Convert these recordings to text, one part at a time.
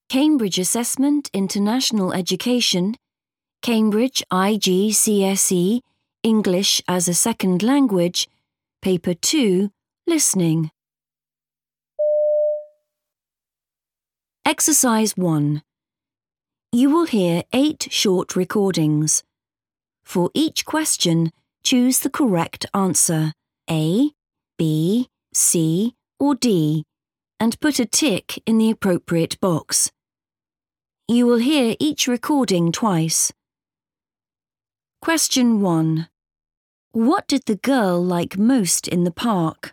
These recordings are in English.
Cambridge Assessment International Education, Cambridge IGCSE, English as a Second Language, Paper 2, Listening. Exercise 1. You will hear 8 short recordings. For each question, choose the correct answer, A, B, C, or D, and put a tick in the appropriate box. You will hear each recording twice. Question 1. What did the girl like most in the park?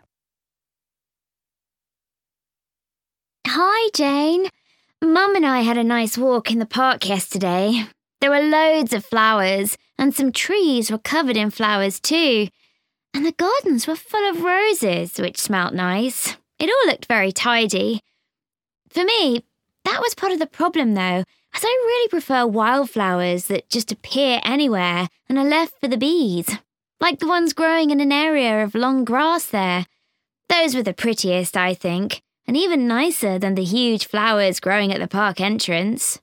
Hi, Jane. Mum and I had a nice walk in the park yesterday. There were loads of flowers, and some trees were covered in flowers too. And the gardens were full of roses, which smelt nice. It all looked very tidy. For me, that was part of the problem though, as I really prefer wildflowers that just appear anywhere and are left for the bees, like the ones growing in an area of long grass there. Those were the prettiest, I think, and even nicer than the huge flowers growing at the park entrance.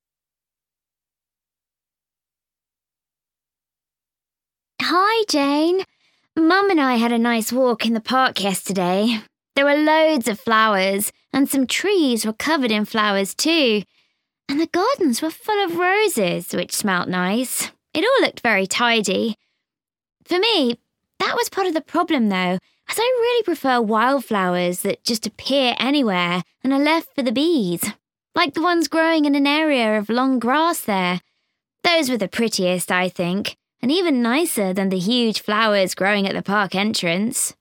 Hi, Jane. Mum and I had a nice walk in the park yesterday. There were loads of flowers, and some trees were covered in flowers too. And the gardens were full of roses, which smelt nice. It all looked very tidy. For me, that was part of the problem though, as I really prefer wildflowers that just appear anywhere and are left for the bees, like the ones growing in an area of long grass there. Those were the prettiest, I think, and even nicer than the huge flowers growing at the park entrance.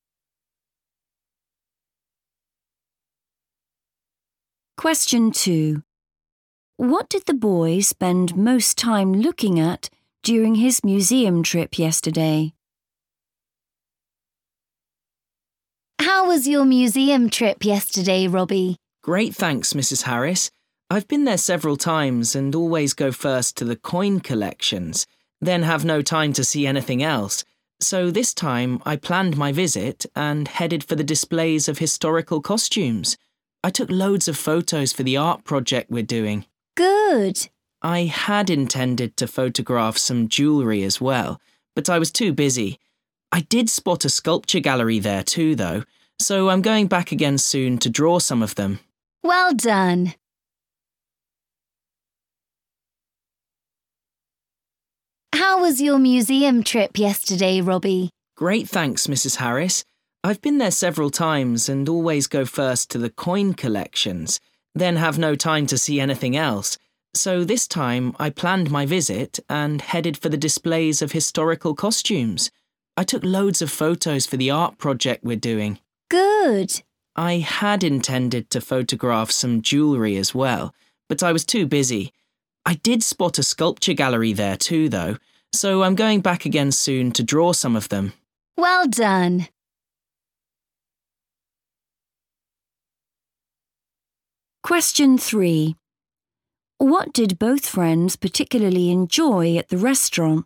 Question 2. What did the boy spend most time looking at during his museum trip yesterday? How was your museum trip yesterday, Robbie? Great, thanks, Mrs. Harris. I've been there several times and always go first to the coin collections, then have no time to see anything else. So this time I planned my visit and headed for the displays of historical costumes. I took loads of photos for the art project we're doing. Good. I had intended to photograph some jewellery as well, but I was too busy. I did spot a sculpture gallery there too, though, so I'm going back again soon to draw some of them. Well done. How was your museum trip yesterday, Robbie? Great, thanks, Mrs. Harris. I've been there several times and always go first to the coin collections, then have no time to see anything else. So this time I planned my visit and headed for the displays of historical costumes. I took loads of photos for the art project we're doing. Good. I had intended to photograph some jewellery as well, but I was too busy. I did spot a sculpture gallery there too, though, so I'm going back again soon to draw some of them. Well done. Question 3. What did both friends particularly enjoy at the restaurant?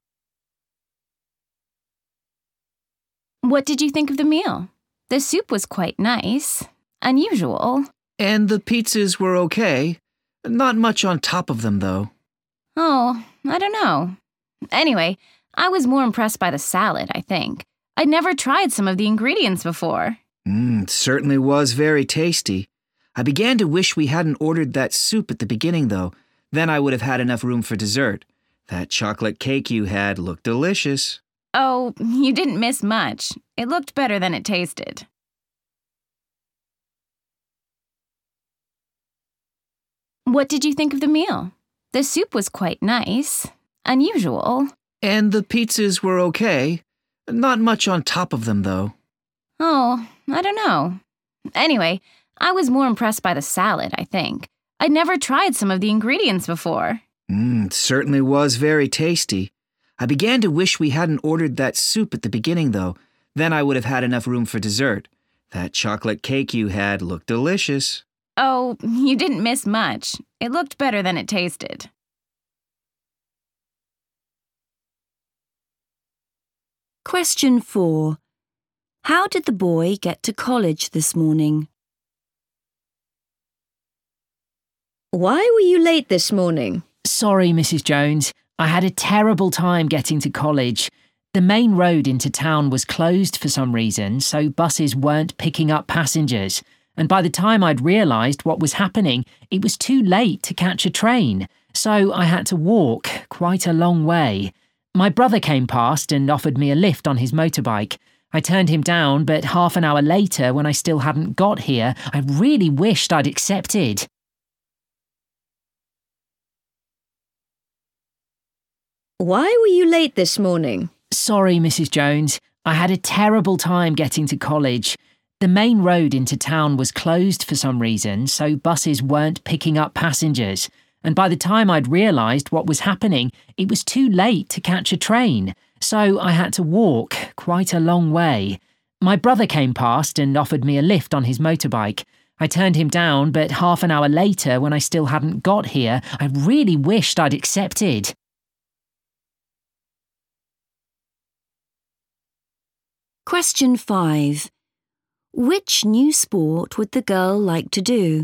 What did you think of the meal? The soup was quite nice. Unusual. And the pizzas were okay. Not much on top of them, though. Oh, I don't know. Anyway, I was more impressed by the salad, I think. I'd never tried some of the ingredients before. It certainly was very tasty. I began to wish we hadn't ordered that soup at the beginning, though. Then I would have had enough room for dessert. That chocolate cake you had looked delicious. Oh, you didn't miss much. It looked better than it tasted. What did you think of the meal? The soup was quite nice. Unusual. And the pizzas were okay. Not much on top of them, though. Oh, I don't know. Anyway, I was more impressed by the salad, I think. I'd never tried some of the ingredients before. It certainly was very tasty. I began to wish we hadn't ordered that soup at the beginning, though. Then I would have had enough room for dessert. That chocolate cake you had looked delicious. Oh, you didn't miss much. It looked better than it tasted. Question 4. How did the boy get to college this morning? Why were you late this morning? Sorry, Mrs. Jones. I had a terrible time getting to college. The main road into town was closed for some reason, so buses weren't picking up passengers. And by the time I'd realised what was happening, it was too late to catch a train. So I had to walk quite a long way. My brother came past and offered me a lift on his motorbike. I turned him down, but half an hour later, when I still hadn't got here, I really wished I'd accepted. Why were you late this morning? Sorry, Mrs. Jones. I had a terrible time getting to college. The main road into town was closed for some reason, so buses weren't picking up passengers. And by the time I'd realised what was happening, it was too late to catch a train. So I had to walk quite a long way. My brother came past and offered me a lift on his motorbike. I turned him down, but half an hour later, when I still hadn't got here, I really wished I'd accepted. Question 5. Which new sport would the girl like to do?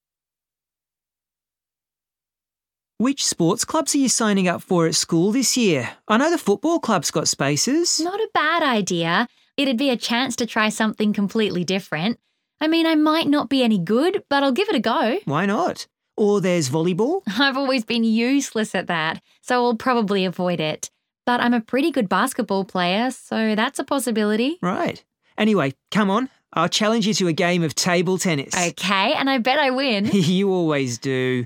Which sports clubs are you signing up for at school this year? I know the football club's got spaces. Not a bad idea. It'd be a chance to try something completely different. I mean, I might not be any good, but I'll give it a go. Why not? Or there's volleyball. I've always been useless at that, so I'll probably avoid it. But I'm a pretty good basketball player, so that's a possibility. Right. Anyway, come on. I'll challenge you to a game of table tennis. Okay, and I bet I win. You always do.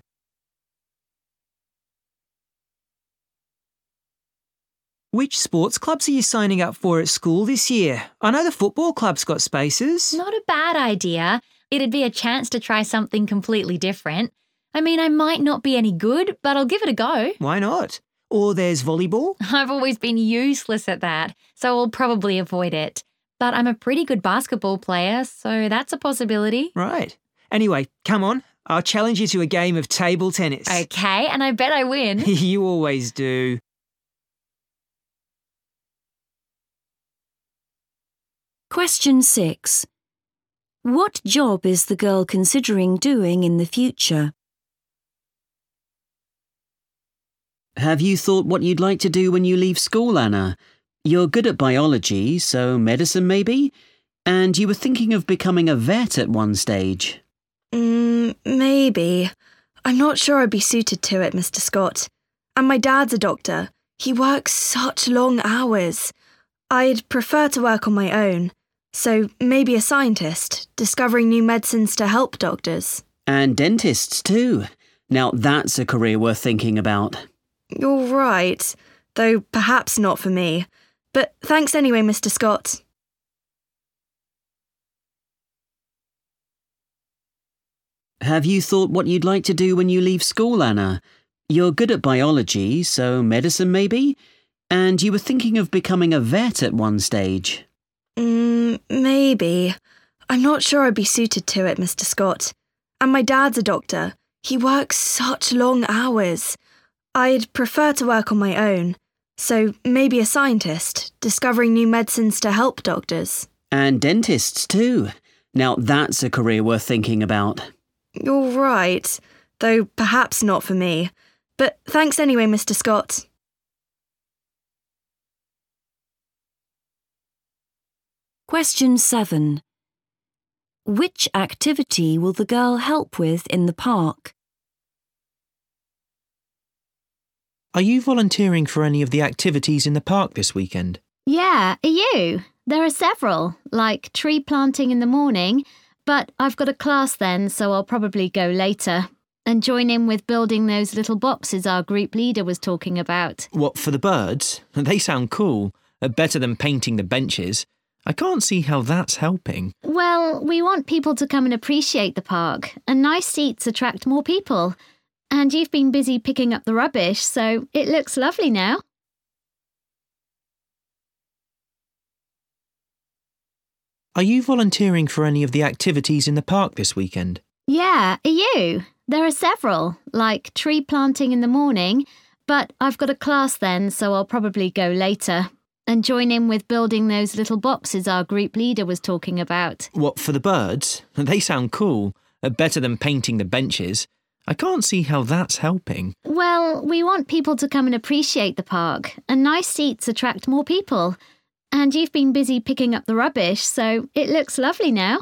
Which sports clubs are you signing up for at school this year? I know the football club's got spaces. Not a bad idea. It'd be a chance to try something completely different. I mean, I might not be any good, but I'll give it a go. Why not? Or there's volleyball. I've always been useless at that, so I'll probably avoid it. But I'm a pretty good basketball player, so that's a possibility. Right. Anyway, come on. I'll challenge you to a game of table tennis. Okay, and I bet I win. You always do. Question 6. What job is the girl considering doing in the future? Have you thought what you'd like to do when you leave school, Anna? You're good at biology, so medicine maybe? And you were thinking of becoming a vet at one stage. Maybe. I'm not sure I'd be suited to it, Mr. Scott. And my dad's a doctor. He works such long hours. I'd prefer to work on my own. So maybe a scientist, discovering new medicines to help doctors. And dentists too. Now that's a career worth thinking about. You're right, though perhaps not for me. But thanks anyway, Mr. Scott. Have you thought what you'd like to do when you leave school, Anna? You're good at biology, so medicine maybe? And you were thinking of becoming a vet at one stage. Maybe. I'm not sure I'd be suited to it, Mr. Scott. And my dad's a doctor. He works such long hours. I'd prefer to work on my own. So maybe a scientist, discovering new medicines to help doctors. And dentists too. Now that's a career worth thinking about. You're right, though perhaps not for me. But thanks anyway, Mr. Scott. Question 7. Which activity will the girl help with in the park? Are you volunteering for any of the activities in the park this weekend? Yeah, are you? There are several, like tree planting in the morning, but I've got a class then, so I'll probably go later. And join in with building those little boxes our group leader was talking about. What, for the birds? They sound cool. Better than painting the benches. I can't see how that's helping. Well, we want people to come and appreciate the park, and nice seats attract more people. And you've been busy picking up the rubbish, so it looks lovely now. Are you volunteering for any of the activities in the park this weekend? Yeah, are you? There are several, like tree planting in the morning, but I've got a class then, so I'll probably go later. And join in with building those little boxes our group leader was talking about. What, for the birds? They sound cool. Better than painting the benches. I can't see how that's helping. Well, we want people to come and appreciate the park, and nice seats attract more people. And you've been busy picking up the rubbish, so it looks lovely now.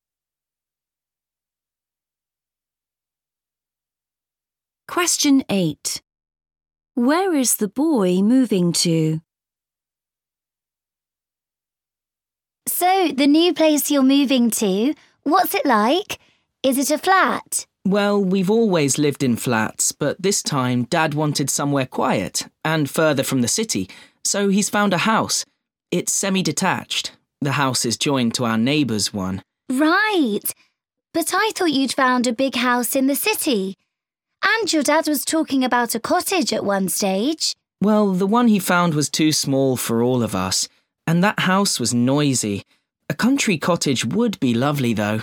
Question 8. Where is the boy moving to? So, the new place you're moving to, what's it like? Is it a flat? Well, we've always lived in flats, but this time Dad wanted somewhere quiet and further from the city, so he's found a house. It's semi-detached. The house is joined to our neighbour's one. Right. But I thought you'd found a big house in the city. And your dad was talking about a cottage at one stage. Well, the one he found was too small for all of us, and that house was noisy. A country cottage would be lovely, though.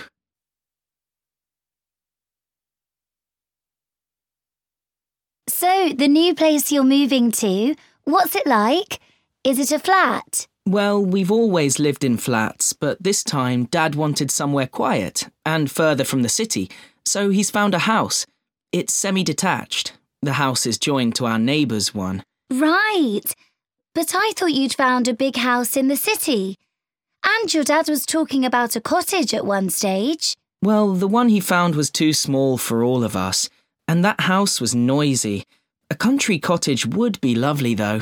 So, the new place you're moving to, what's it like? Is it a flat? Well, we've always lived in flats, but this time Dad wanted somewhere quiet and further from the city, so he's found a house. It's semi-detached. The house is joined to our neighbour's one. Right. But I thought you'd found a big house in the city. And your dad was talking about a cottage at one stage. Well, the one he found was too small for all of us, and that house was noisy. A country cottage would be lovely, though.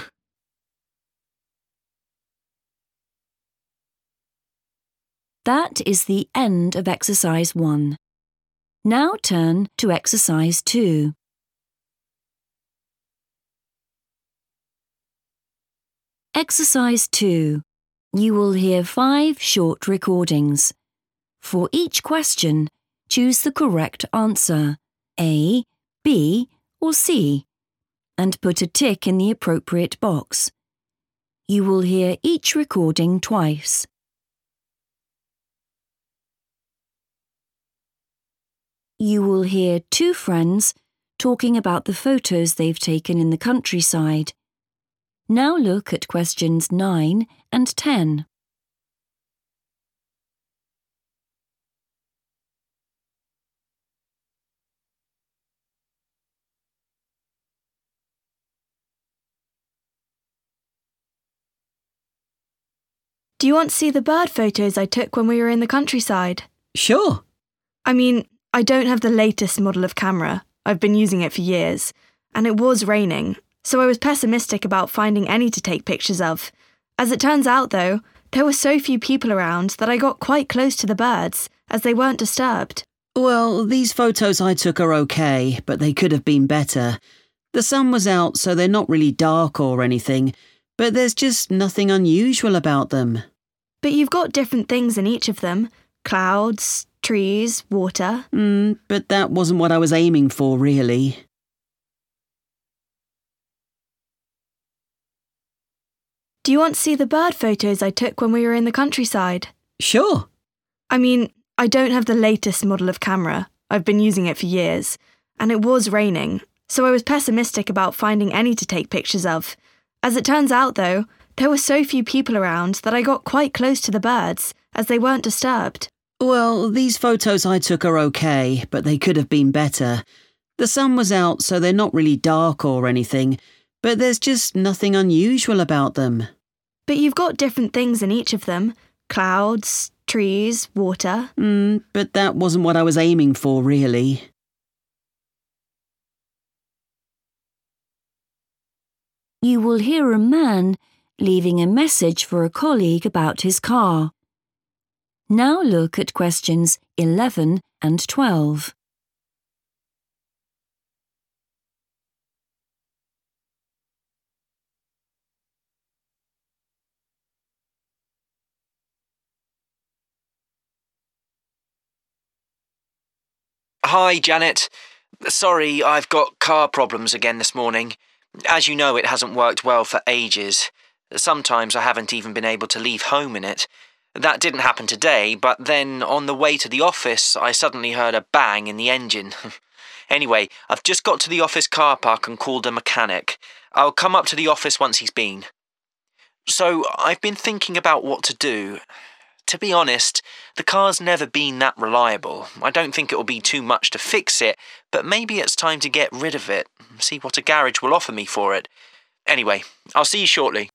That is the end of exercise 1. Now turn to exercise 2. Exercise 2. You will hear 5 short recordings. For each question, choose the correct answer, A, B, or C, and put a tick in the appropriate box. You will hear each recording twice. You will hear 2 friends talking about the photos they've taken in the countryside. Now look at questions 9 and 10. Do you want to see the bird photos I took when we were in the countryside? Sure. I don't have the latest model of camera. I've been using it for years. And it was raining, so I was pessimistic about finding any to take pictures of. As it turns out, though, there were so few people around that I got quite close to the birds, as they weren't disturbed. Well, these photos I took are okay, but they could have been better. The sun was out, so they're not really dark or anything, but there's just nothing unusual about them. But you've got different things in each of them. Clouds, trees, water. But that wasn't what I was aiming for, really. Do you want to see the bird photos I took when we were in the countryside? Sure. I don't have the latest model of camera. I've been using it for years. And it was raining, so I was pessimistic about finding any to take pictures of. As it turns out, though, there were so few people around that I got quite close to the birds, as they weren't disturbed. Well, these photos I took are okay, but they could have been better. The sun was out, so they're not really dark or anything, but there's just nothing unusual about them. But you've got different things in each of them. Clouds, trees, water. But that wasn't what I was aiming for, really. You will hear a man leaving a message for a colleague about his car. Now look at questions 11 and 12. Hi, Janet. Sorry, I've got car problems again this morning. As you know, it hasn't worked well for ages. Sometimes I haven't even been able to leave home in it. That didn't happen today, but then on the way to the office, I suddenly heard a bang in the engine. Anyway, I've just got to the office car park and called a mechanic. I'll come up to the office once he's been. So, I've been thinking about what to do. To be honest, the car's never been that reliable. I don't think it'll be too much to fix it, but maybe it's time to get rid of it, see what a garage will offer me for it. Anyway, I'll see you shortly.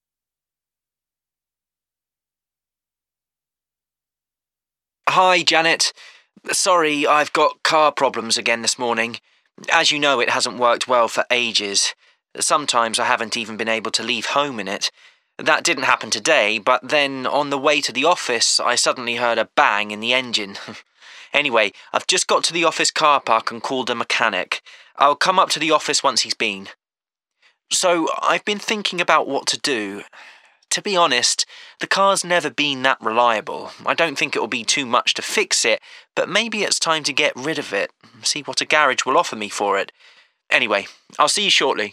Hi, Janet. Sorry, I've got car problems again this morning. As you know, it hasn't worked well for ages. Sometimes I haven't even been able to leave home in it. That didn't happen today, but then on the way to the office, I suddenly heard a bang in the engine. Anyway, I've just got to the office car park and called a mechanic. I'll come up to the office once he's been. So, I've been thinking about what to do. To be honest, the car's never been that reliable. I don't think it'll be too much to fix it, but maybe it's time to get rid of it, see what a garage will offer me for it. Anyway, I'll see you shortly.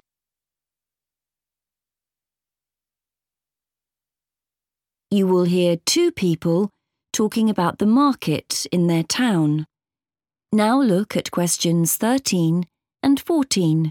You will hear two people talking about the market in their town. Now look at questions 13 and 14.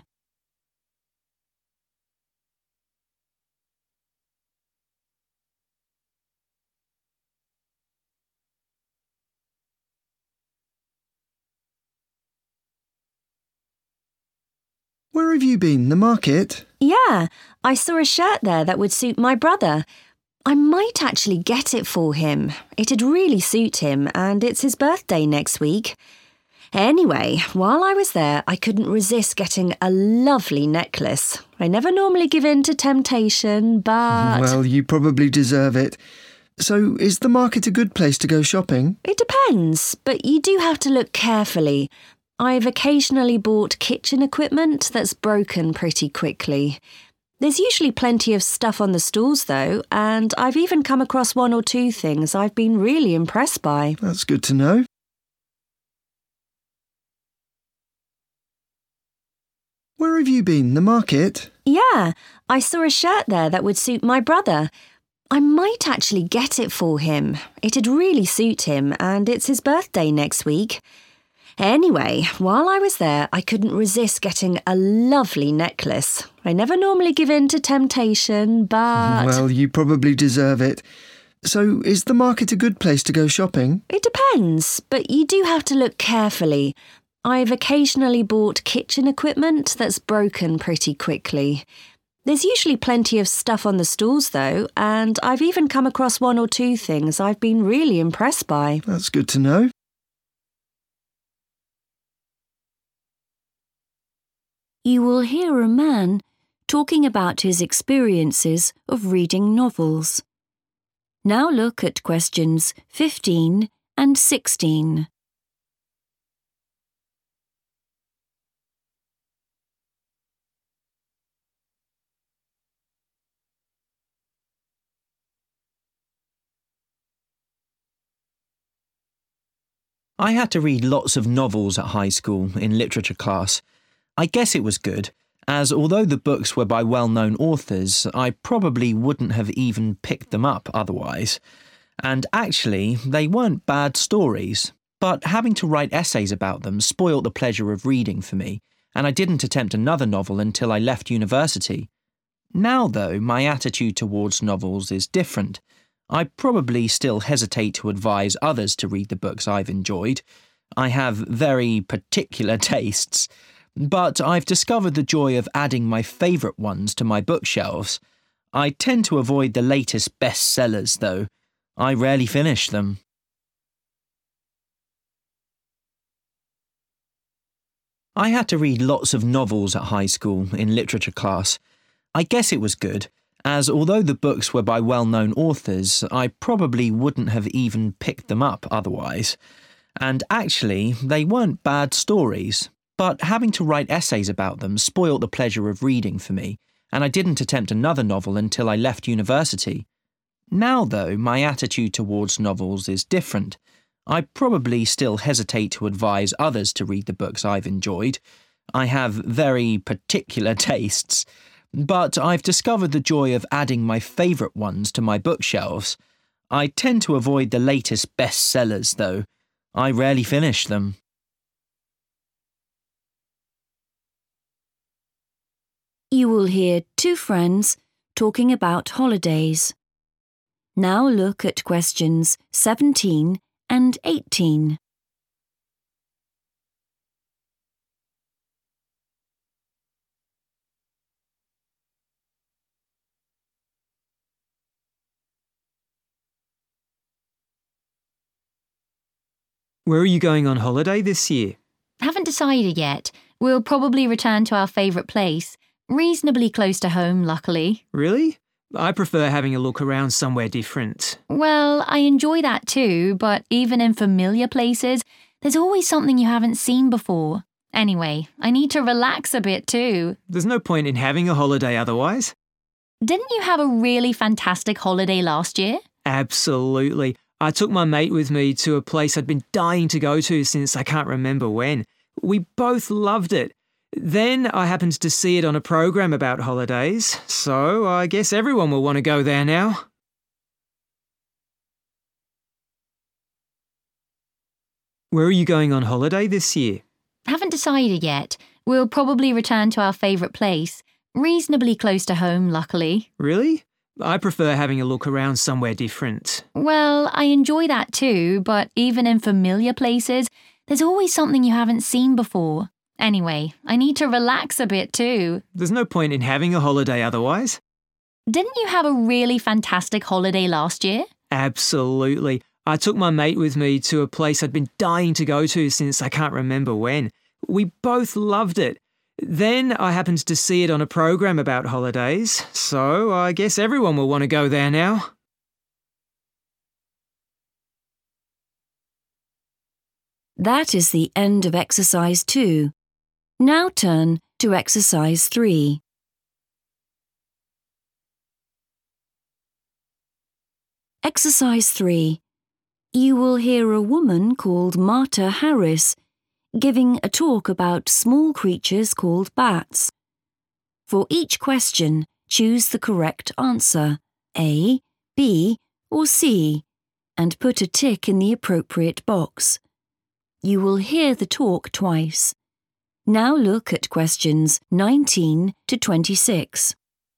Where have you been? The market? Yeah, I saw a shirt there that would suit my brother. I might actually get it for him. It'd really suit him, and it's his birthday next week. Anyway, while I was there, I couldn't resist getting a lovely necklace. I never normally give in to temptation, but... Well, you probably deserve it. So, is the market a good place to go shopping? It depends, but you do have to look carefully. I've occasionally bought kitchen equipment that's broken pretty quickly. There's usually plenty of stuff on the stalls, though, and I've even come across one or two things I've been really impressed by. That's good to know. Where have you been? The market? Yeah, I saw a shirt there that would suit my brother. I might actually get it for him. It'd really suit him, and it's his birthday next week. Anyway, while I was there, I couldn't resist getting a lovely necklace. I never normally give in to temptation, but... Well, you probably deserve it. So, is the market a good place to go shopping? It depends, but you do have to look carefully. I've occasionally bought kitchen equipment that's broken pretty quickly. There's usually plenty of stuff on the stalls, though, and I've even come across one or two things I've been really impressed by. That's good to know. You will hear a man talking about his experiences of reading novels. Now look at questions 15 and 16. I had to read lots of novels at high school in literature class. I guess it was good, as although the books were by well-known authors, I probably wouldn't have even picked them up otherwise. And actually, they weren't bad stories, but having to write essays about them spoilt the pleasure of reading for me, and I didn't attempt another novel until I left university. Now, though, my attitude towards novels is different. I probably still hesitate to advise others to read the books I've enjoyed. I have very particular tastes. But I've discovered the joy of adding my favourite ones to my bookshelves. I tend to avoid the latest bestsellers, though. I rarely finish them. I had to read lots of novels at high school in literature class. I guess it was good, as although the books were by well-known authors, I probably wouldn't have even picked them up otherwise. And actually, they weren't bad stories. But having to write essays about them spoilt the pleasure of reading for me, and I didn't attempt another novel until I left university. Now, though, my attitude towards novels is different. I probably still hesitate to advise others to read the books I've enjoyed. I have very particular tastes. But I've discovered the joy of adding my favourite ones to my bookshelves. I tend to avoid the latest bestsellers, though. I rarely finish them. You will hear two friends talking about holidays. Now look at questions 17 and 18. Where are you going on holiday this year? Haven't decided yet. We'll probably return to our favourite place. Reasonably close to home, luckily. Really? I prefer having a look around somewhere different. Well, I enjoy that too, but even in familiar places, there's always something you haven't seen before. Anyway, I need to relax a bit too. There's no point in having a holiday otherwise. Didn't you have a really fantastic holiday last year? Absolutely. I took my mate with me to a place I'd been dying to go to since I can't remember when. We both loved it. Then I happened to see it on a program about holidays, so I guess everyone will want to go there now. Where are you going on holiday this year? Haven't decided yet. We'll probably return to our favourite place. Reasonably close to home, luckily. Really? I prefer having a look around somewhere different. Well, I enjoy that too, but even in familiar places, there's always something you haven't seen before. Anyway, I need to relax a bit too. There's no point in having a holiday otherwise. Didn't you have a really fantastic holiday last year? Absolutely. I took my mate with me to a place I'd been dying to go to since I can't remember when. We both loved it. Then I happened to see it on a program about holidays, so I guess everyone will want to go there now. That is the end of exercise 2. Now turn to exercise 3. Exercise 3. You will hear a woman called Marta Harris giving a talk about small creatures called bats. For each question, choose the correct answer, A, B, or C, and put a tick in the appropriate box. You will hear the talk twice. Now look at questions 19 to 26.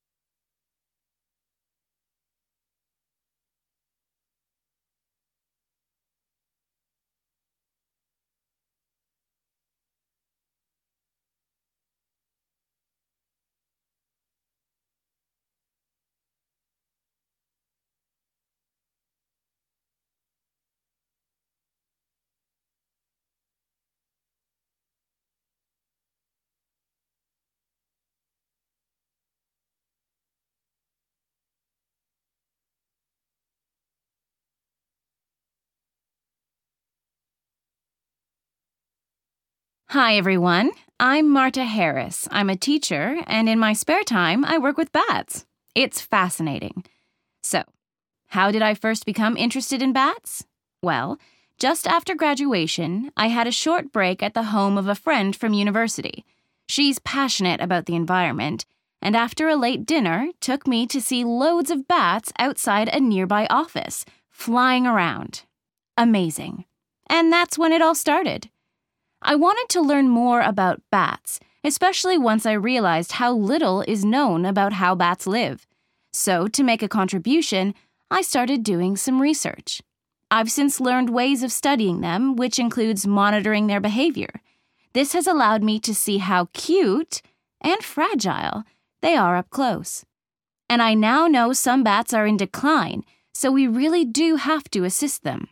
Hi, everyone. I'm Marta Harris. I'm a teacher, and in my spare time, I work with bats. It's fascinating. So, how did I first become interested in bats? Well, just after graduation, I had a short break at the home of a friend from university. She's passionate about the environment, and after a late dinner, took me to see loads of bats outside a nearby office, flying around. Amazing. And that's when it all started. I wanted to learn more about bats, especially once I realized how little is known about how bats live. So, to make a contribution, I started doing some research. I've since learned ways of studying them, which includes monitoring their behavior. This has allowed me to see how cute and fragile they are up close. And I now know some bats are in decline, so we really do have to assist them.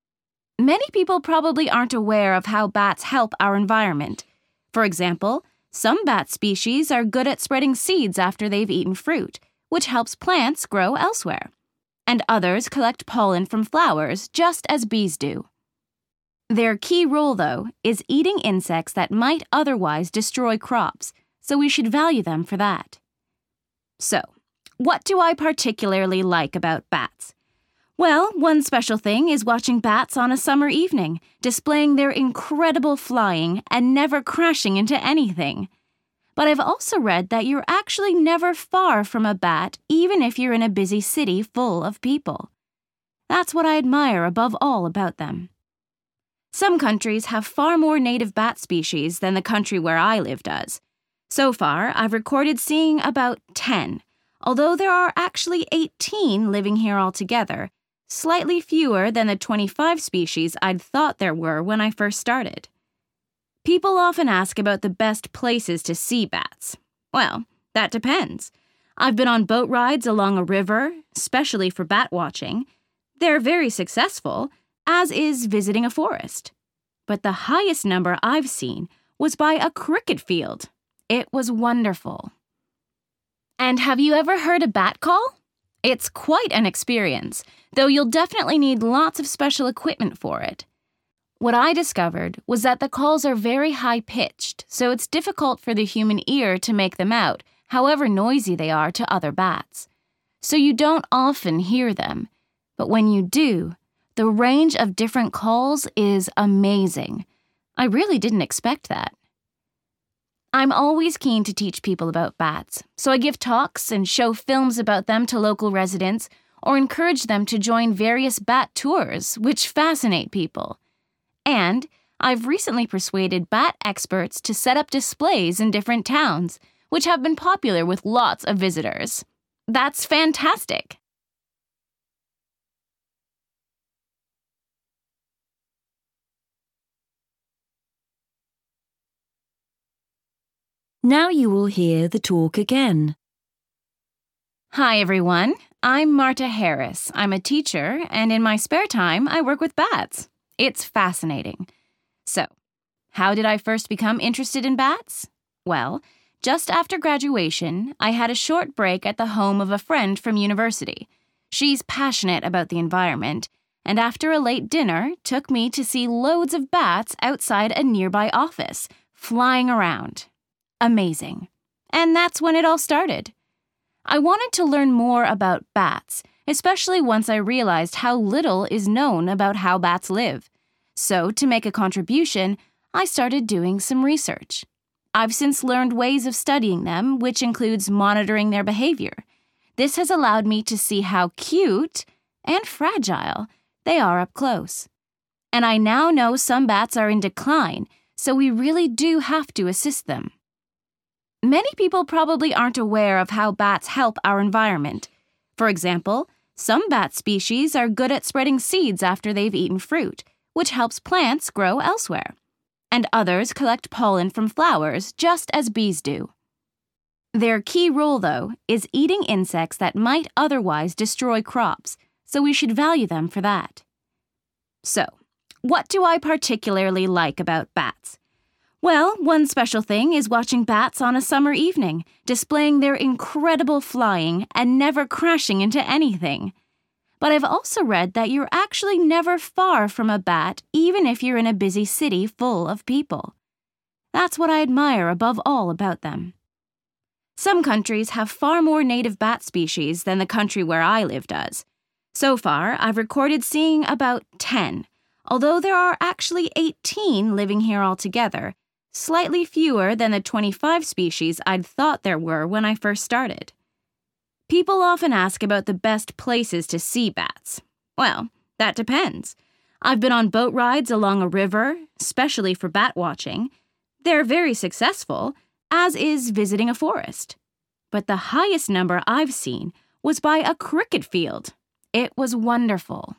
Many people probably aren't aware of how bats help our environment. For example, some bat species are good at spreading seeds after they've eaten fruit, which helps plants grow elsewhere. And others collect pollen from flowers just as bees do. Their key role, though, is eating insects that might otherwise destroy crops, so we should value them for that. So, what do I particularly like about bats? Well, one special thing is watching bats on a summer evening, displaying their incredible flying and never crashing into anything. But I've also read that you're actually never far from a bat, even if you're in a busy city full of people. That's what I admire above all about them. Some countries have far more native bat species than the country where I live does. So far, I've recorded seeing about 10, although there are actually 18 living here altogether, slightly fewer than the 25 species I'd thought there were when I first started. People often ask about the best places to see bats. Well, that depends. I've been on boat rides along a river, especially for bat watching. They're very successful, as is visiting a forest. But the highest number I've seen was by a cricket field. It was wonderful. And have you ever heard a bat call? It's quite an experience, though you'll definitely need lots of special equipment for it. What I discovered was that the calls are very high-pitched, so it's difficult for the human ear to make them out, however noisy they are to other bats. So you don't often hear them, but when you do, the range of different calls is amazing. I really didn't expect that. I'm always keen to teach people about bats, so I give talks and show films about them to local residents or encourage them to join various bat tours, which fascinate people. And I've recently persuaded bat experts to set up displays in different towns, which have been popular with lots of visitors. That's fantastic! Now you will hear the talk again. Hi, everyone. I'm Marta Harris. I'm a teacher, and in my spare time, I work with bats. It's fascinating. So, how did I first become interested in bats? Well, just after graduation, I had a short break at the home of a friend from university. She's passionate about the environment, and after a late dinner, took me to see loads of bats outside a nearby office, flying around. Amazing. And that's when it all started. I wanted to learn more about bats, especially once I realized how little is known about how bats live. So, to make a contribution, I started doing some research. I've since learned ways of studying them, which includes monitoring their behavior. This has allowed me to see how cute and fragile they are up close. And I now know some bats are in decline, so we really do have to assist them. Many people probably aren't aware of how bats help our environment. For example, some bat species are good at spreading seeds after they've eaten fruit, which helps plants grow elsewhere. And others collect pollen from flowers just as bees do. Their key role, though, is eating insects that might otherwise destroy crops, so we should value them for that. So, what do I particularly like about bats? Well, one special thing is watching bats on a summer evening, displaying their incredible flying and never crashing into anything. But I've also read that you're actually never far from a bat, even if you're in a busy city full of people. That's what I admire above all about them. Some countries have far more native bat species than the country where I live does. So far, I've recorded seeing about 10, although there are actually 18 living here altogether, slightly fewer than the 25 species I'd thought there were when I first started. People often ask about the best places to see bats. Well, that depends. I've been on boat rides along a river, especially for bat watching. They're very successful, as is visiting a forest. But the highest number I've seen was by a cricket field. It was wonderful.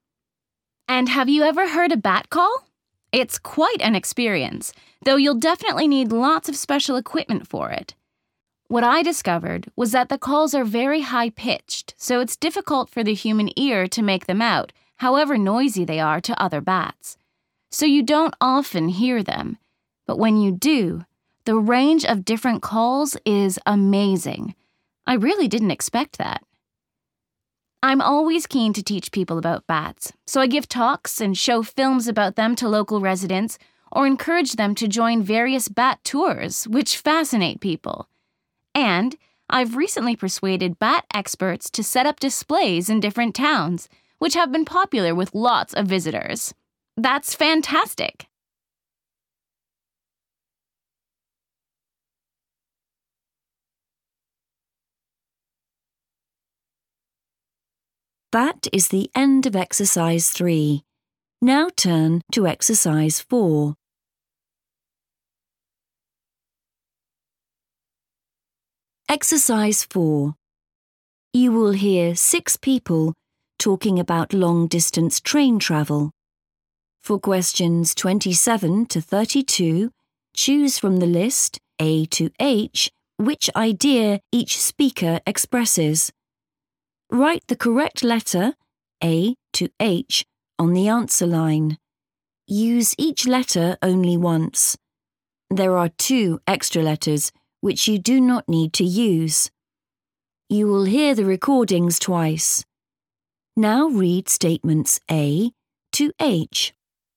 And have you ever heard a bat call? It's quite an experience, though you'll definitely need lots of special equipment for it. What I discovered was that the calls are very high-pitched, so it's difficult for the human ear to make them out, however noisy they are to other bats. So you don't often hear them, but when you do, the range of different calls is amazing. I really didn't expect that. I'm always keen to teach people about bats, so I give talks and show films about them to local residents or encourage them to join various bat tours, which fascinate people. And I've recently persuaded bat experts to set up displays in different towns, which have been popular with lots of visitors. That's fantastic! That is the end of exercise 3. Now turn to exercise 4. Exercise 4. You will hear 6 people talking about long-distance train travel. For questions 27 to 32, choose from the list, A to H, which idea each speaker expresses. Write the correct letter, A to H, on the answer line. Use each letter only once. There are 2 extra letters which you do not need to use. You will hear the recordings twice. Now read statements A to H.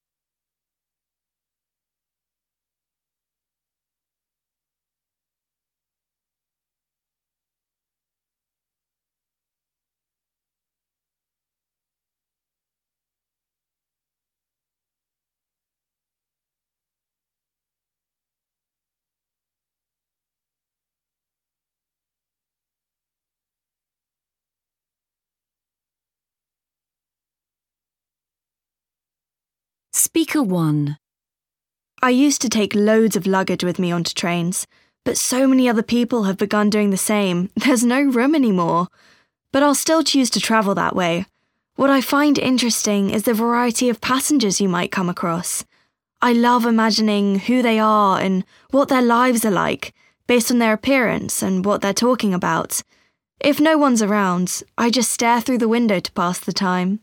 Speaker 1. I used to take loads of luggage with me onto trains, but so many other people have begun doing the same, there's no room anymore. But I'll still choose to travel that way. What I find interesting is the variety of passengers you might come across. I love imagining who they are and what their lives are like, based on their appearance and what they're talking about. If no one's around, I just stare through the window to pass the time.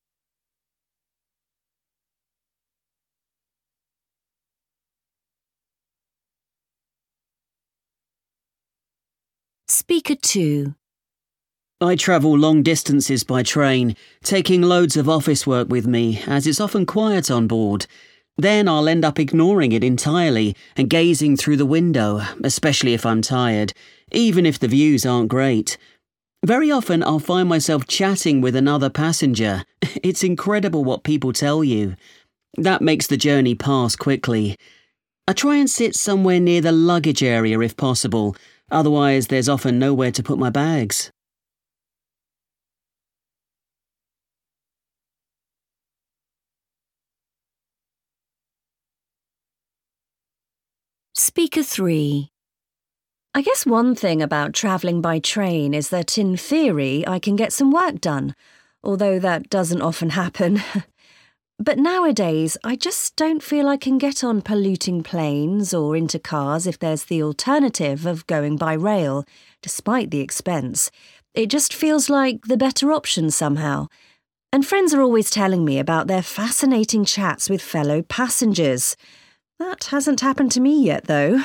Speaker 2. I travel long distances by train, taking loads of office work with me, as it's often quiet on board. Then I'll end up ignoring it entirely and gazing through the window, especially if I'm tired, even if the views aren't great. Very often I'll find myself chatting with another passenger. It's incredible what people tell you. That makes the journey pass quickly. I try and sit somewhere near the luggage area if possible, otherwise there's often nowhere to put my bags. Speaker 3. I guess one thing about travelling by train is that in theory I can get some work done, although that doesn't often happen. But nowadays I just don't feel I can get on polluting planes or into cars if there's the alternative of going by rail, despite the expense. It just feels like the better option somehow. And friends are always telling me about their fascinating chats with fellow passengers. That hasn't happened to me yet, though.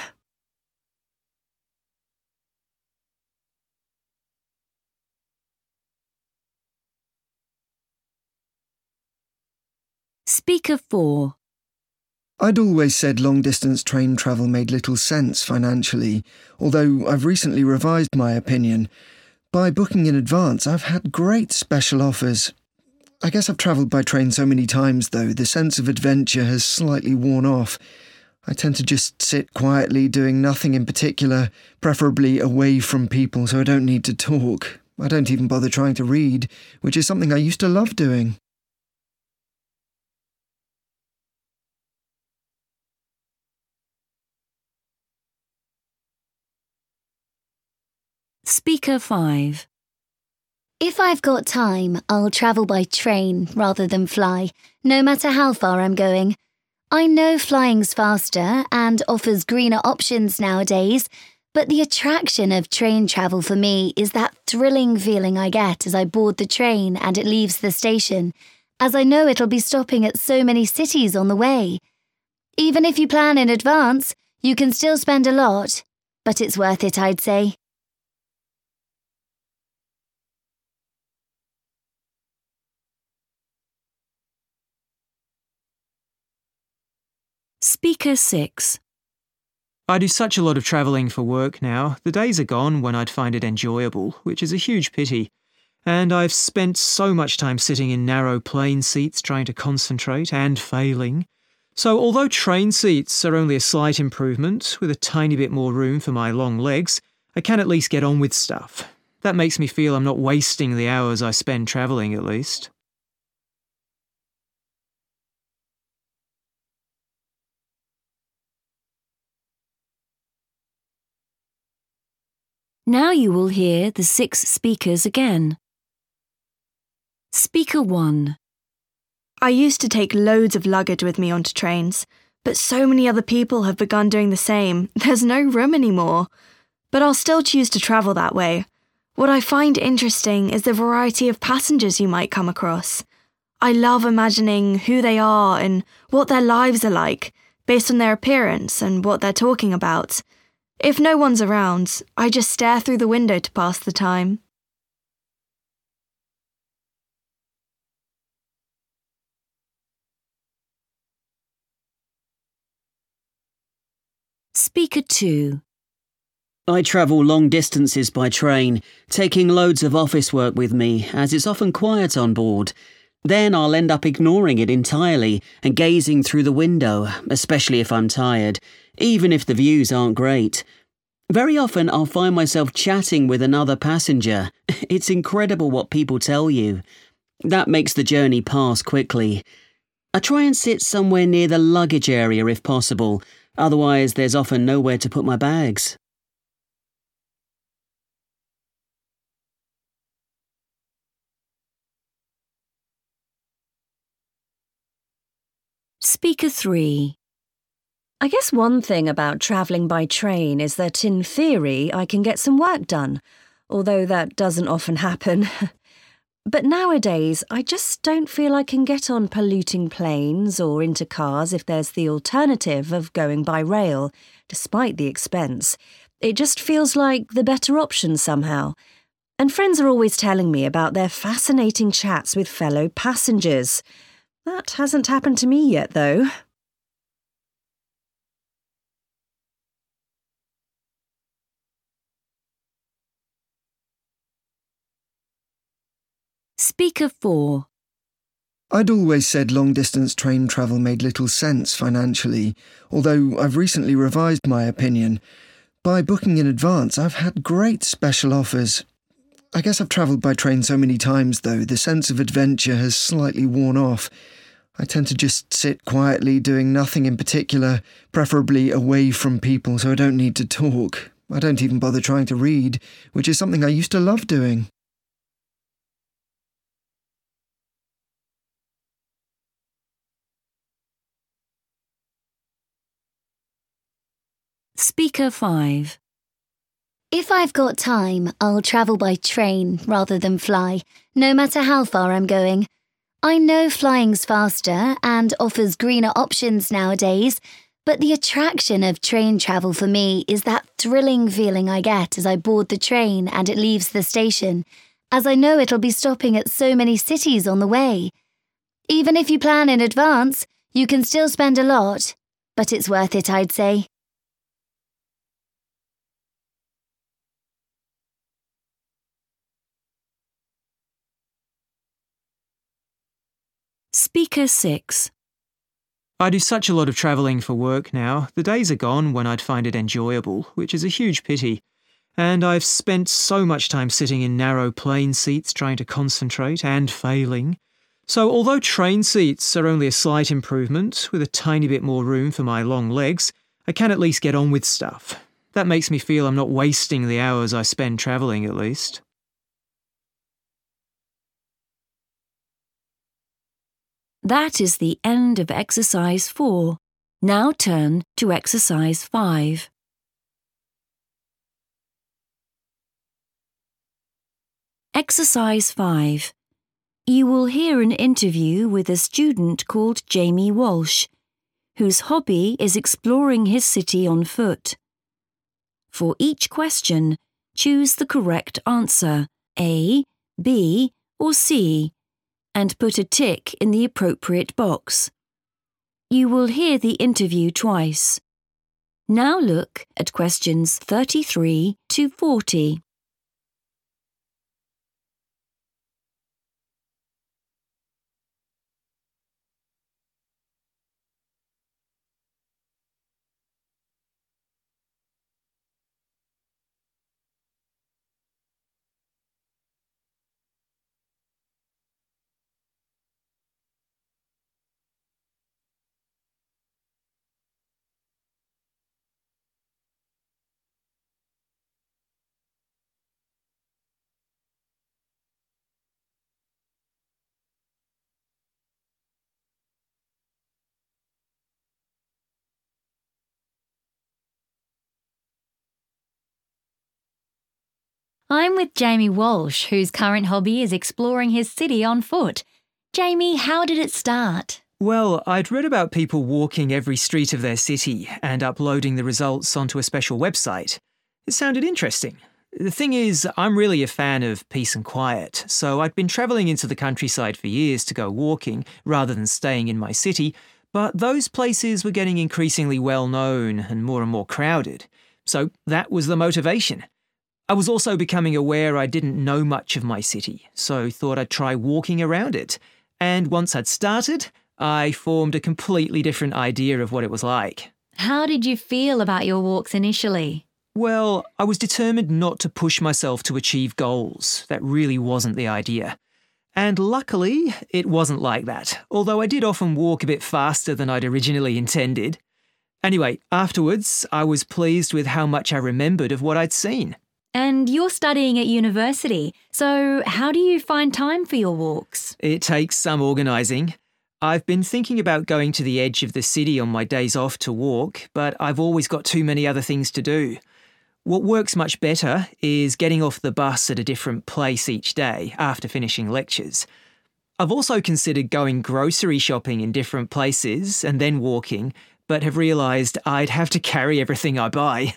Speaker 4. I'd always said long-distance train travel made little sense financially, although I've recently revised my opinion. By booking in advance, I've had great special offers. I guess I've travelled by train so many times, though, the sense of adventure has slightly worn off. I tend to just sit quietly doing nothing in particular, preferably away from people so I don't need to talk. I don't even bother trying to read, which is something I used to love doing. Speaker 5. If I've got time, I'll travel by train rather than fly, no matter how far I'm going. I know flying's faster and offers greener options nowadays, but the attraction of train travel for me is that thrilling feeling I get as I board the train and it leaves the station, as I know it'll be stopping at so many cities on the way. Even if you plan in advance, you can still spend a lot, but it's worth it, I'd say. Speaker 6. I do such a lot of travelling for work now. The days are gone when I'd find it enjoyable, which is a huge pity. And I've spent so much time sitting in narrow plane seats trying to concentrate and failing. So although train seats are only a slight improvement, with a tiny bit more room for my long legs, I can at least get on with stuff. That makes me feel I'm not wasting the hours I spend travelling, at least. Now you will hear the 6 speakers again. Speaker 1. I used to take loads of luggage with me onto trains, but so many other people have begun doing the same, there's no room anymore. But I'll still choose to travel that way. What I find interesting is the variety of passengers you might come across. I love imagining who they are and what their lives are like, based on their appearance and what they're talking about. If no one's around, I just stare through the window to pass the time. Speaker 2. I travel long distances by train, taking loads of office work with me, as it's often quiet on board. Then I'll end up ignoring it entirely and gazing through the window, especially if I'm tired, even if the views aren't great. Very often I'll find myself chatting with another passenger. It's incredible what people tell you. That makes the journey pass quickly. I try and sit somewhere near the luggage area if possible, otherwise there's often nowhere to put my bags. Speaker 3. I guess one thing about travelling by train is that in theory I can get some work done, although that doesn't often happen. But nowadays I just don't feel I can get on polluting planes or into cars if there's the alternative of going by rail, despite the expense. It just feels like the better option somehow. And friends are always telling me about their fascinating chats with fellow passengers. That hasn't happened to me yet, though. Speaker 4. I'd always said long-distance train travel made little sense financially, although I've recently revised my opinion. By booking in advance, I've had great special offers. I guess I've travelled by train so many times, though, the sense of adventure has slightly worn off. I tend to just sit quietly doing nothing in particular, preferably away from people so I don't need to talk. I don't even bother trying to read, which is something I used to love doing. Speaker 5. If I've got time, I'll travel by train rather than fly, no matter how far I'm going. I know flying's faster and offers greener options nowadays, but the attraction of train travel for me is that thrilling feeling I get as I board the train and it leaves the station, as I know it'll be stopping at so many cities on the way. Even if you plan in advance, you can still spend a lot, but it's worth it, I'd say. Speaker 6. I do such a lot of travelling for work now. The days are gone when I'd find it enjoyable, which is a huge pity. And I've spent so much time sitting in narrow plane seats trying to concentrate and failing. So although train seats are only a slight improvement, with a tiny bit more room for my long legs, I can at least get on with stuff. That makes me feel I'm not wasting the hours I spend travelling, at least. That is the end of exercise 4. Now turn to exercise 5. Exercise 5. You will hear an interview with a student called Jamie Walsh, whose hobby is exploring his city on foot. For each question, choose the correct answer, A, B, or C, and put a tick in the appropriate box. You will hear the interview twice. Now look at questions 33 to 40. I'm with Jamie Walsh, whose current hobby is exploring his city on foot. Jamie, how did it start? Well, I'd read about people walking every street of their city and uploading the results onto a special website. It sounded interesting. The thing is, I'm really a fan of peace and quiet, so I'd been travelling into the countryside for years to go walking rather than staying in my city, but those places were getting increasingly well known and more crowded. So that was the motivation. I was also becoming aware I didn't know much of my city, so thought I'd try walking around it. And once I'd started, I formed a completely different idea of what it was like. How did you feel about your walks initially? Well, I was determined not to push myself to achieve goals. That really wasn't the idea. And luckily, it wasn't like that, although I did often walk a bit faster than I'd originally intended. Anyway, afterwards, I was pleased with how much I remembered of what I'd seen. And you're studying at university, so how do you find time for your walks? It takes some organising. I've been thinking about going to the edge of the city on my days off to walk, but I've always got too many other things to do. What works much better is getting off the bus at a different place each day after finishing lectures. I've also considered going grocery shopping in different places and then walking, but have realised I'd have to carry everything I buy.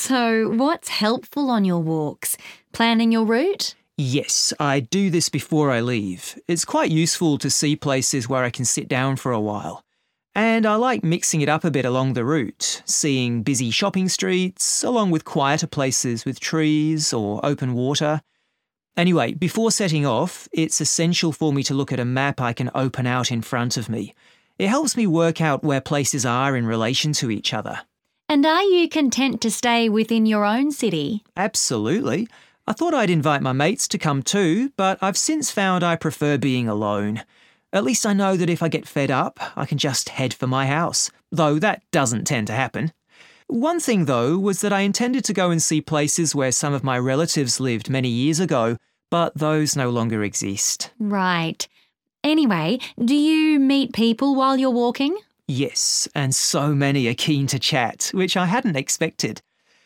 So what's helpful on your walks? Planning your route? Yes, I do this before I leave. It's quite useful to see places where I can sit down for a while. And I like mixing it up a bit along the route, seeing busy shopping streets, along with quieter places with trees or open water. Anyway, before setting off, it's essential for me to look at a map I can open out in front of me. It helps me work out where places are in relation to each other. And are you content to stay within your own city? Absolutely. I thought I'd invite my mates to come too, but I've since found I prefer being alone. At least I know that if I get fed up, I can just head for my house, though that doesn't tend to happen. One thing, though, was that I intended to go and see places where some of my relatives lived many years ago, but those no longer exist. Right. Anyway, do you meet people while you're walking? Yes, and so many are keen to chat, which I hadn't expected.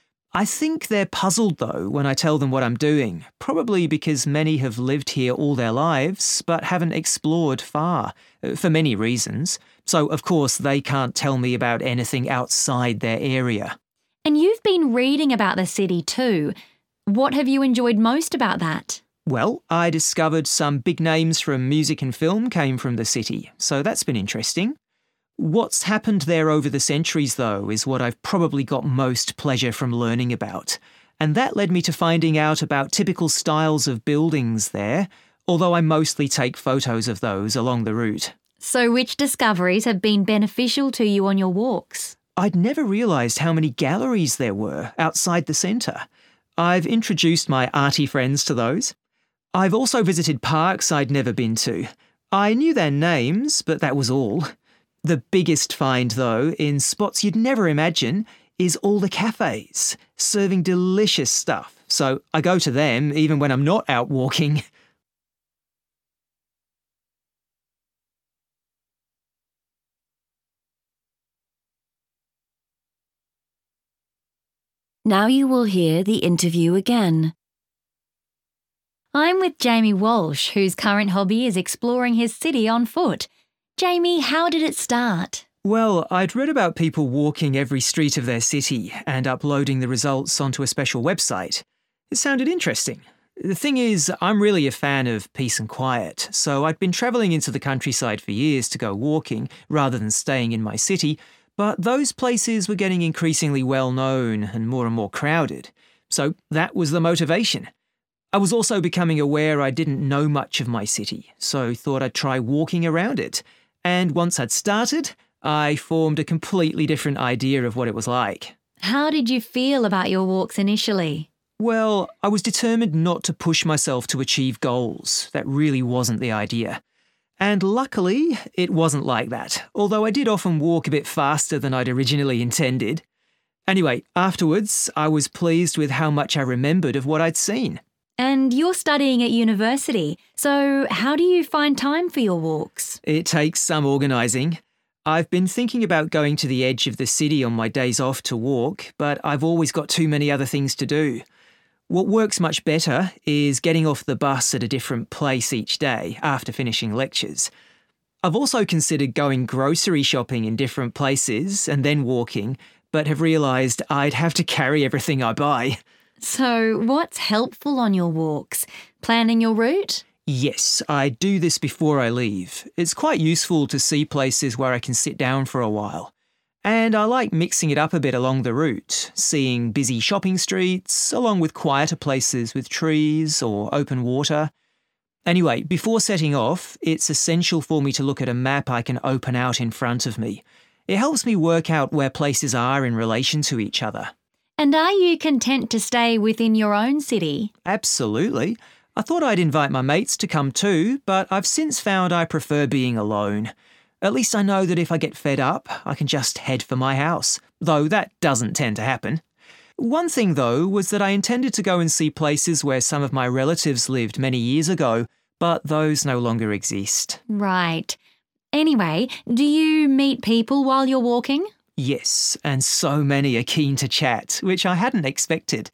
I think they're puzzled, though, when I tell them what I'm doing, probably because many have lived here all their lives, but haven't explored far, for many reasons. So, of course, they can't tell me about anything outside their area. And you've been reading about the city too. What have you enjoyed most about that? Well, I discovered some big names from music and film came from the city, so that's been interesting. What's happened there over the centuries, though, is what I've probably got most pleasure from learning about. And that led me to finding out about typical styles of buildings there, although I mostly take photos of those along the route. So which discoveries have been beneficial to you on your walks? I'd never realised how many galleries there were outside the centre. I've introduced my arty friends to those. I've also visited parks I'd never been to. I knew their names, but that was all. The biggest find, though, in spots you'd never imagine, is all the cafes, serving delicious stuff. So I go to them even when I'm not out walking. Now you will hear the interview again. I'm with Jamie Walsh, whose current hobby is exploring his city on foot. Jamie, how did it start? Well, I'd read about people walking every street of their city and uploading the results onto a special website. It sounded interesting. The thing is, I'm really a fan of peace and quiet, so I'd been travelling into the countryside for years to go walking rather than staying in my city, but those places were getting increasingly well known and more crowded. So that was the motivation. I was also becoming aware I didn't know much of my city, so thought I'd try walking around it. And once I'd started, I formed a completely different idea of what it was like. How did you feel about your walks initially? Well, I was determined not to push myself to achieve goals. That really wasn't the idea. And luckily, it wasn't like that, although I did often walk a bit faster than I'd originally intended. Anyway, afterwards, I was pleased with how much I remembered of what I'd seen. And you're studying at university, so how do you find time for your walks? It takes some organising. I've been thinking about going to the edge of the city on my days off to walk, but I've always got too many other things to do. What works much better is getting off the bus at a different place each day after finishing lectures. I've also considered going grocery shopping in different places and then walking, but have realised I'd have to carry everything I buy. So, what's helpful on your walks? Planning your route? Yes, I do this before I leave. It's quite useful to see places where I can sit down for a while. And I like mixing it up a bit along the route, seeing busy shopping streets, along with quieter places with trees or open water. Anyway, before setting off, it's essential for me to look at a map I can open out in front of me. It helps me work out where places are in relation to each other. And are you content to stay within your own city? Absolutely. I thought I'd invite my mates to come too, but I've since found I prefer being alone. At least I know that if I get fed up, I can just head for my house, though that doesn't tend to happen. One thing, though, was that I intended to go and see places where some of my relatives lived many years ago, but those no longer exist. Right. Anyway, do you meet people while you're walking? Yes, and so many are keen to chat, which I hadn't expected.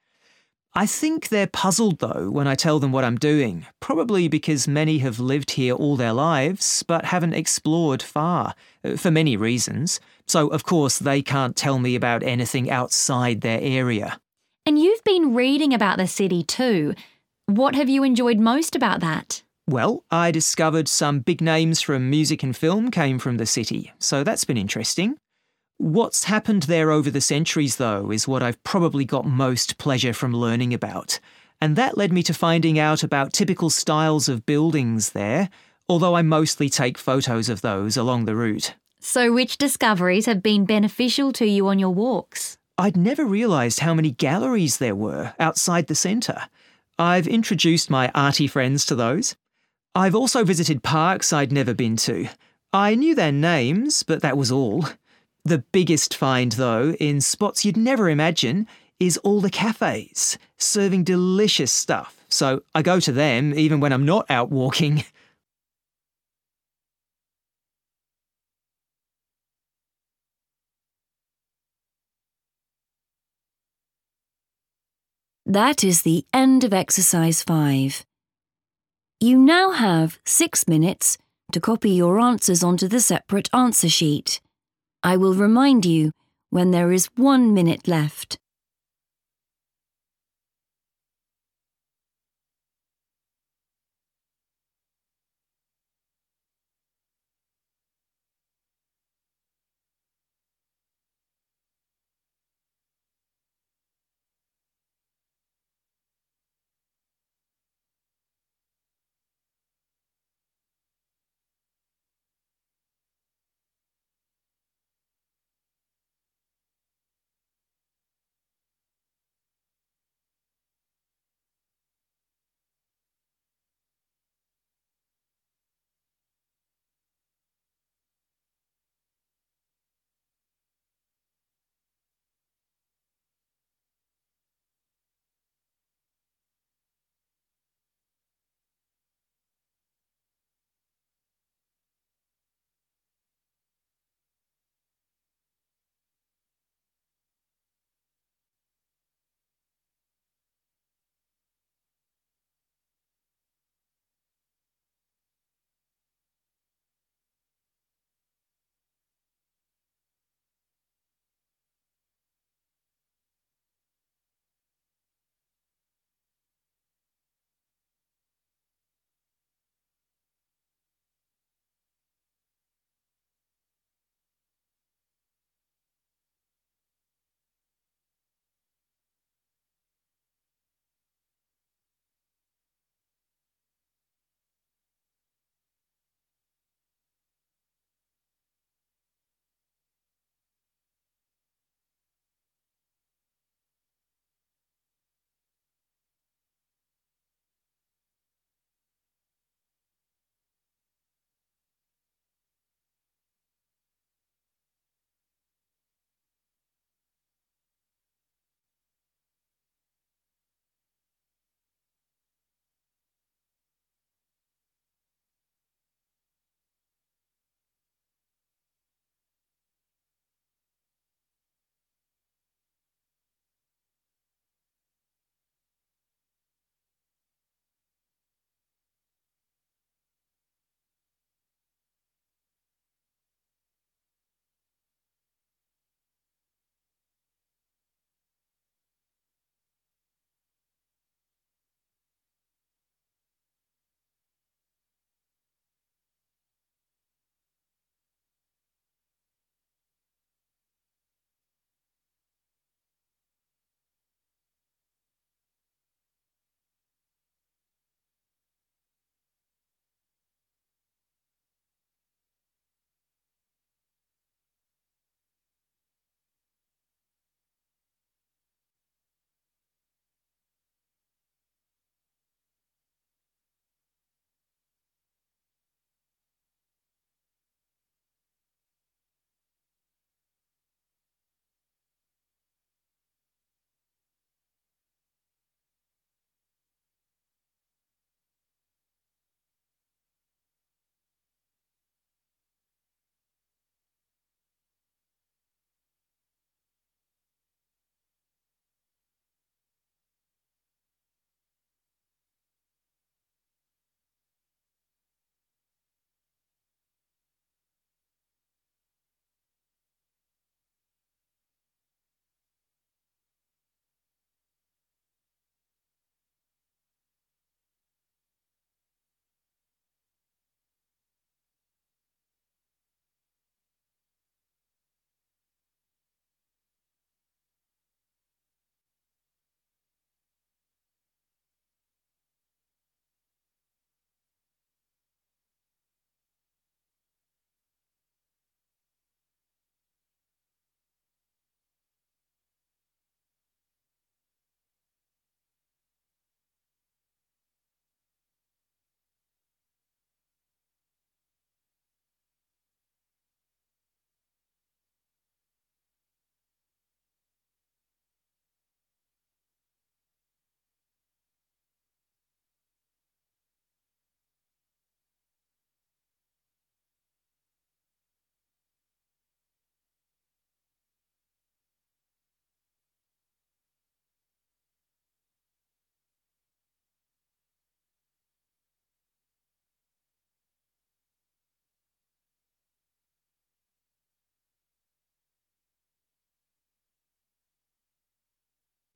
I think they're puzzled, though, when I tell them what I'm doing, probably because many have lived here all their lives, but haven't explored far, for many reasons. So, of course, they can't tell me about anything outside their area. And you've been reading about the city too. What have you enjoyed most about that? Well, I discovered some big names from music and film came from the city, so that's been interesting. What's happened there over the centuries, though, is what I've probably got most pleasure from learning about. And that led me to finding out about typical styles of buildings there, although I mostly take photos of those along the route. So which discoveries have been beneficial to you on your walks? I'd never realised how many galleries there were outside the centre. I've introduced my arty friends to those. I've also visited parks I'd never been to. I knew their names, but that was all. The biggest find, though, in spots you'd never imagine, is all the cafes, serving delicious stuff. So I go to them even when I'm not out walking. That is the end of exercise 5. You now have 6 minutes to copy your answers onto the separate answer sheet. I will remind you when there is 1 minute left.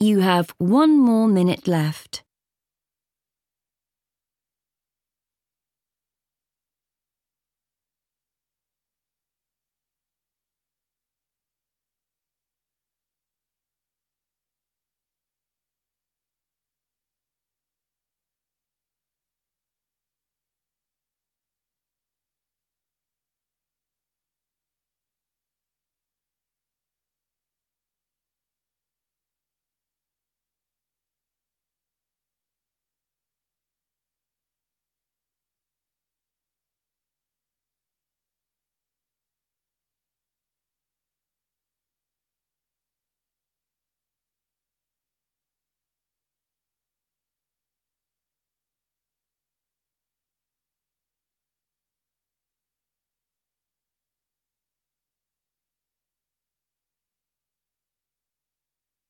You have 1 more minute left.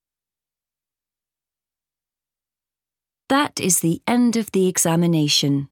That is the end of the examination.